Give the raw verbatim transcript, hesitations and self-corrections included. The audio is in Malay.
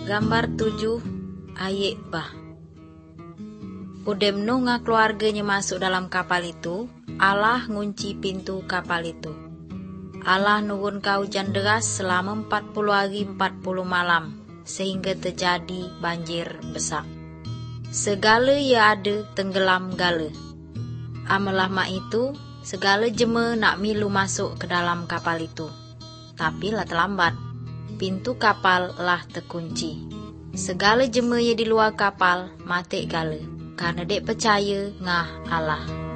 Gambar tujuh ayat bah. Udem Nuh keluarganya masuk dalam kapal itu, Allah ngunci pintu kapal itu. Allah nurun hujan deras selama empat puluh hari empat puluh malam, sehingga terjadi banjir besar. Segala ia ada tenggelam gala. Amalah mak itu, segala jema nak milu masuk ke dalam kapal itu. Tapi lah terlambat. Pintu kapal lah terkunci. Segala jema yang di luar kapal mati gala, karena dek percaya ngah Allah.